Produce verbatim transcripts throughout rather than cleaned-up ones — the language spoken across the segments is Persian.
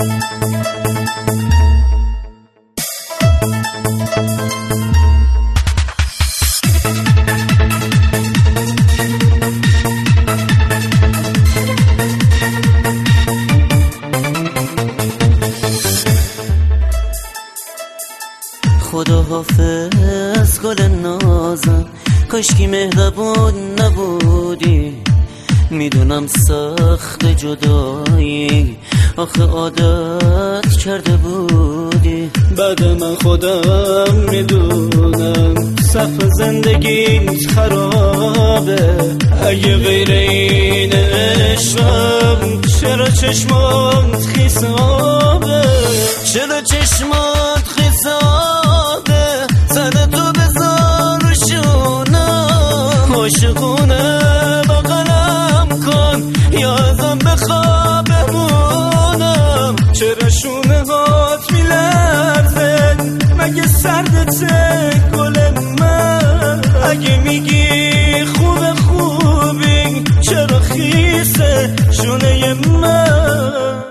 خدا حافظ گل نازم، کاشکی مهربون نبودی. میدونم سخت جدایی، آخه عادت کرده بودی. بعد من خودم میدونم سقف زندگیت خرابه. اگه غیر این عشقم چرا چشمات خیسابه؟ چرا چشمات خیسابه؟ سر تو بذار رو شونم، عاشقونه با قلم کن یا ازم بخواه بمونم. چرا شونه هات میلرزه؟ مگه سردته گل من؟ اگه میگی خوب خوبی چرا خیسه شونه من؟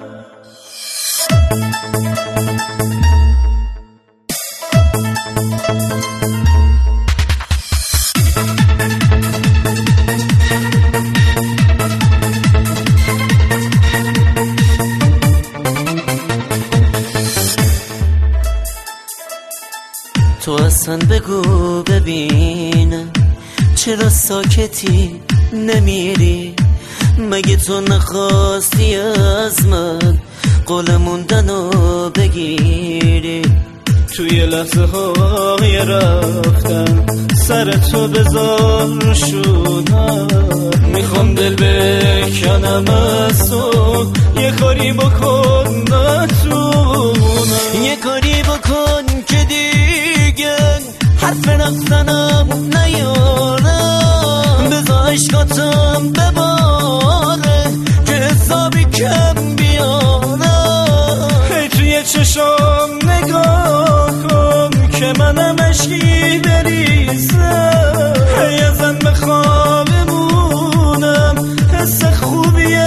تو اصلا بگو ببینم چرا ساکتی نمیری؟ مگه تو نخواستی از من قول موندنو بگیری؟ توی لحظه های رفتن سر تو بذار شونم. میخوام دل بکنم از تو، یه کاری بکن نتونم. یه کاری بکن که دیگه حرف رفتنم نیارم. بذار عشقاتم بباره که حسابی کم بیارم. هی توی چشام نگاه کن که منم عشقی بریزم. هی ازم بخواه بمونم، حس خوبیه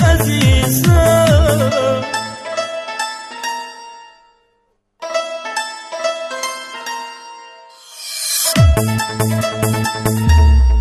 عزیزم. Thank you.